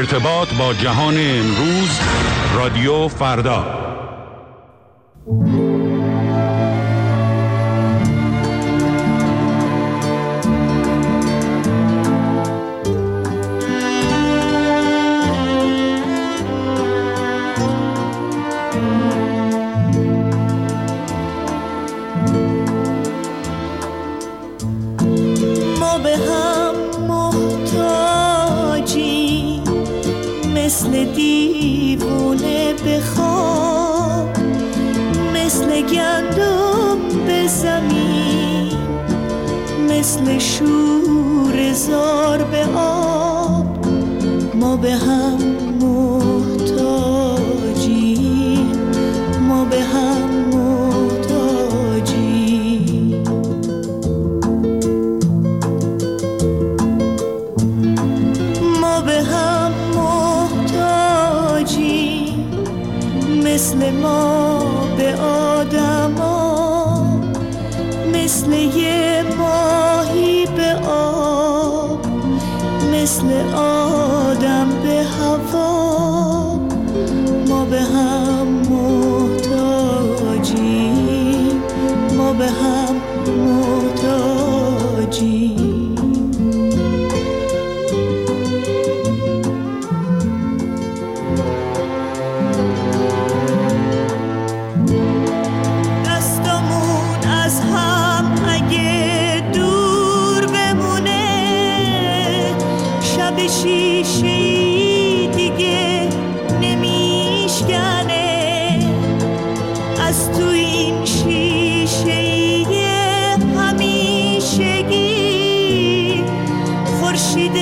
ارتباط با جهان امروز، رادیو فردا. مثل دیوونه بخواب، مثل گندم به زمین، مثل شور زار به آب. ما به هم محتاجیم، ما به هم محتاجیم. ما به هم مثل ما به آدما، مثل یه ماهی به آب، مثل آدم به هوا. ما به هم محتاجیم، ما به هم محتاجیم. شیشه‌ای دیگه نمیشکنه، از تو این شیشه‌ای همیشگی خورشید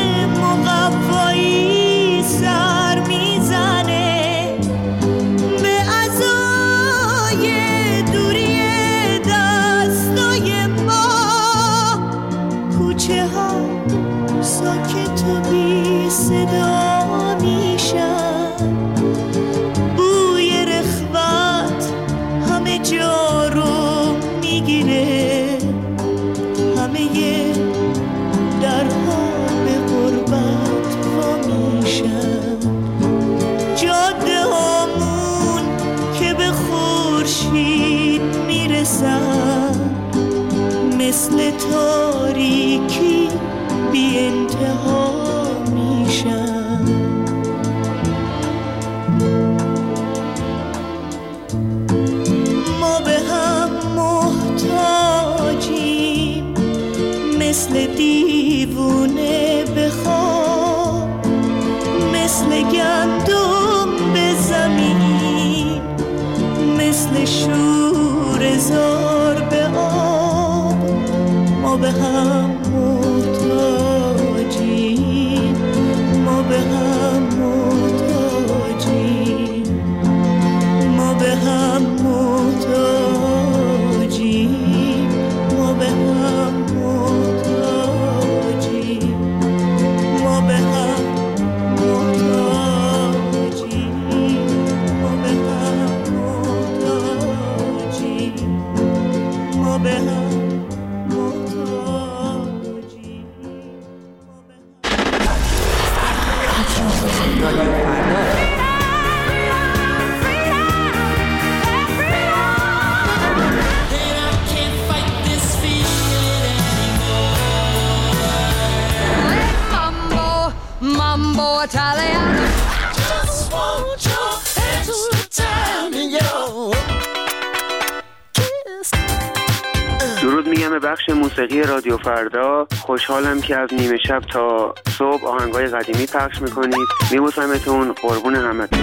مقوایی سر میزنه به عزای دوری دستای ما. کوچه ها ساکت و بی صدا میشن، بوی رخوت همه جا رو میگیره، همه درها به غربت وا میشن. جاده هامون که به خورشید میرسن، مثل تاریکی بی انتها میشن. ما به هم محتاجیم، مثل دیوونه بخواب، مثل گندم به زمین، مثل شور زار به آب. ما به هم محتاجیم، ما به هم محتاجیم، ما به هم محتاجیم، ما به هم محتاجیم، ما به هم محتاجیم، ما به هم محتاجیم، ما به هم. درود میگم به بخش موسیقی رادیو فردا. خوشحالم که از نیمه شب تا صبح آهنگای قدیمی پخش میکنید. میبوسمتون، قربون همتون.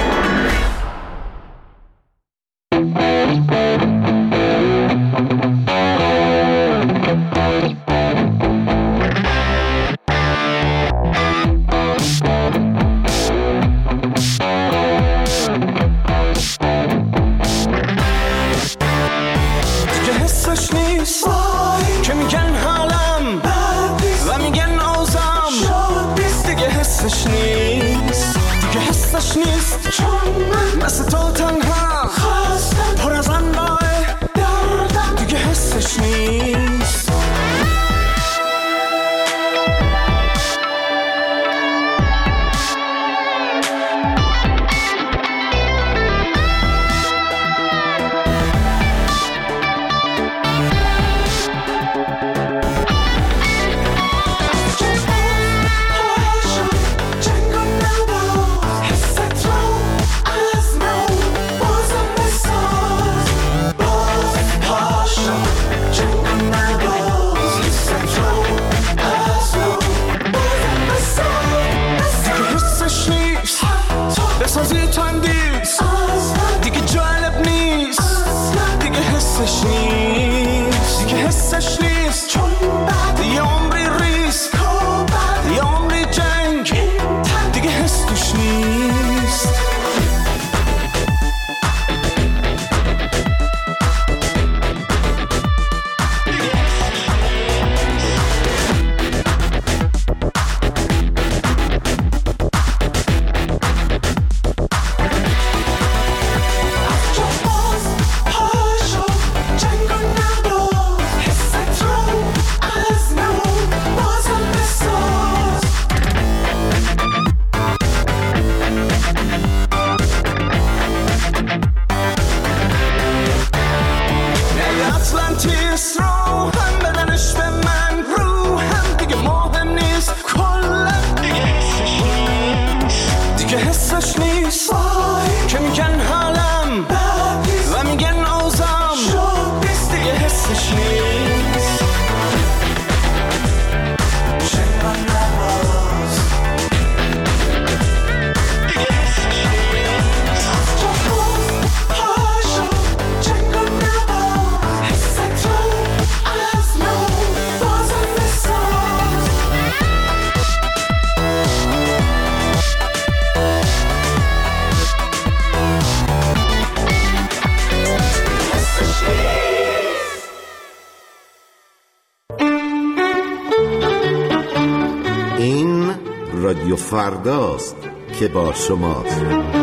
که میگن حالم و میگن اوزم دیگه حسش نیست، دیگه حسش نیست، چون رادیو فرداست که با شماست.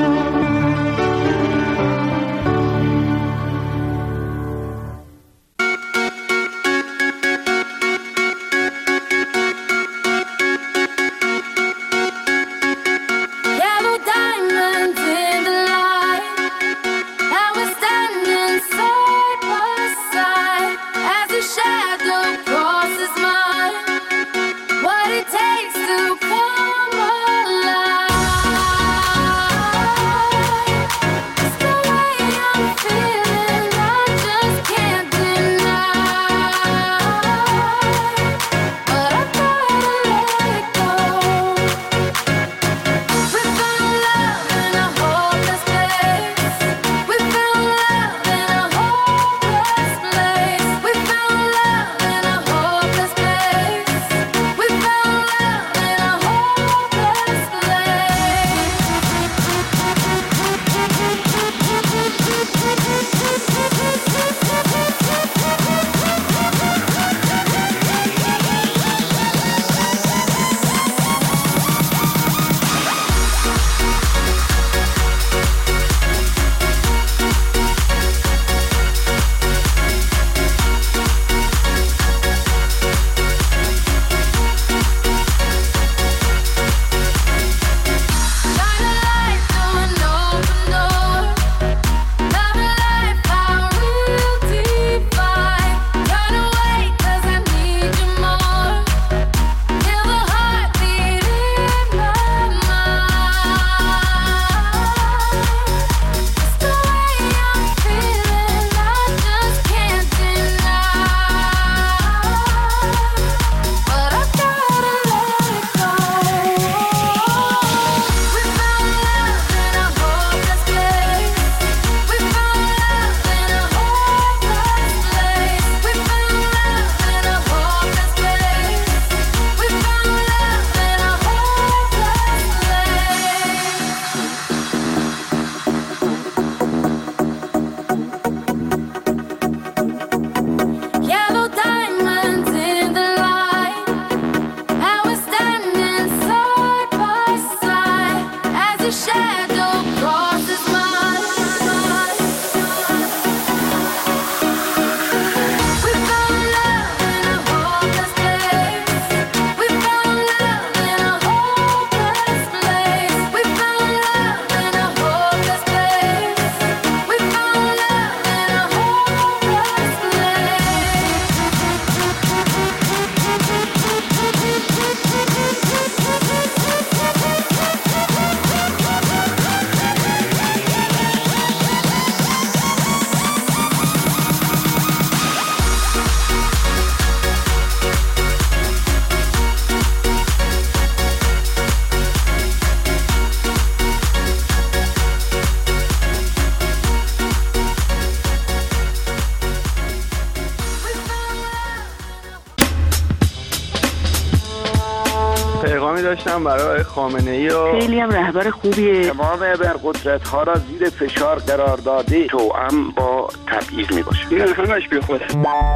پیغامی داشتم برای خامنه‌ای و خیلی هم رهبر خوبیه. تمام ابرقدرت‌ها را زیر فشار قرار داده توأم با تبعیض میباشه. این همش بی خوده.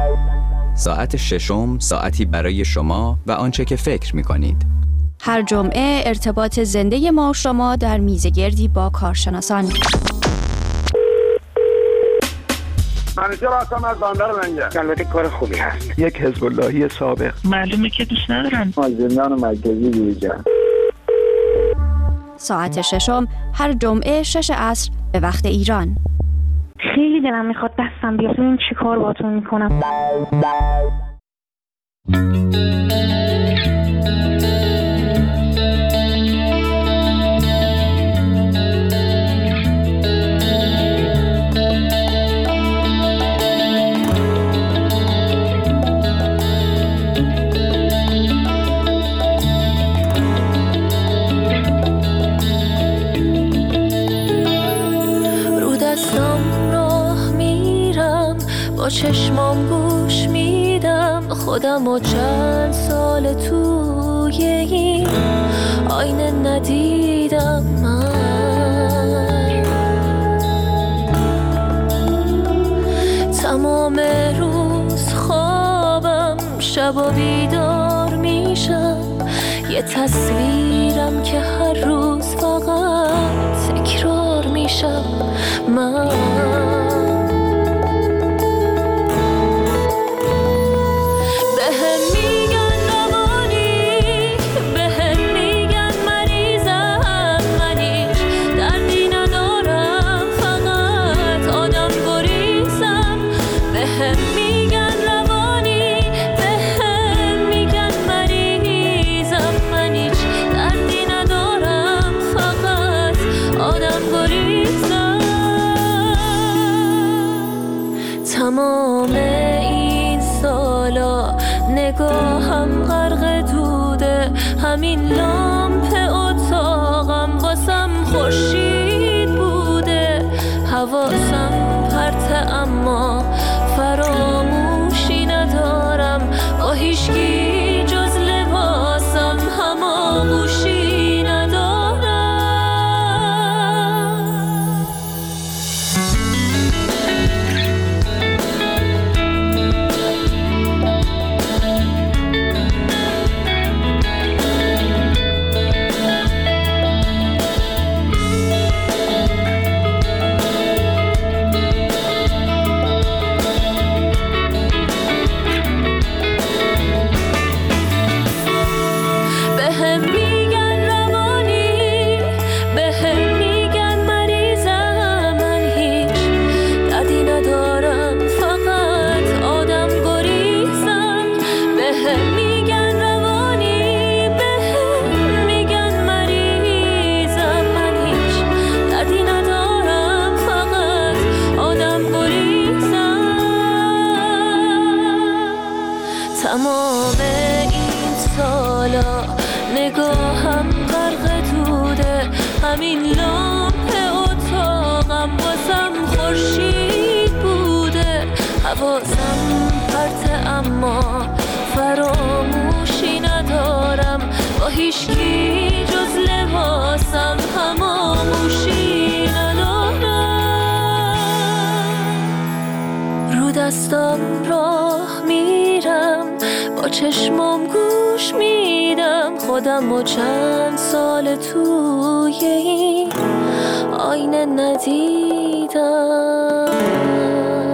ساعت ششم، ساعتی برای شما و آنچه که فکر می‌کنید. هر جمعه ارتباط زنده ما و شما در میزگردی با کارشناسان. منیجر هستم از بندر منجر. البته کار خوبی هست. یک حزب اللهی سابق. معلومه که دوست ندارن. زندان مرکزی دیویژن. ساعت ششم هر جمعه 6 عصر به وقت ایران. خیلی دلم میخواد دستم بیاد ببینم چی کار باهاتون میکنم. چشمام گوش میدم خودم و چند سال توی این آینه ندیدم من. تمام روز خوابم شب و بیدار میشم یه تصویر میدونم که هر روز فقط تکرار میشم من. تمام این سالا نگاهم غرق دوده، همین لامپ اتاقم واسم خورشید بوده. حواسم پرته اما فراموشی ندارم، با هیچکی جز لباسم هماغوشی ندارم. تمام این سالا نگاهم غرق دوده، همین لامپ اتاقم واسم خورشید بوده. حواسم پرته اما فراموشی ندارم، با هیچکی جز لباسم هماغوشی ندارم. رو دستم راه میرم، با چشمام گوش میدم خودم و چند سال توی این آینه ندیدم.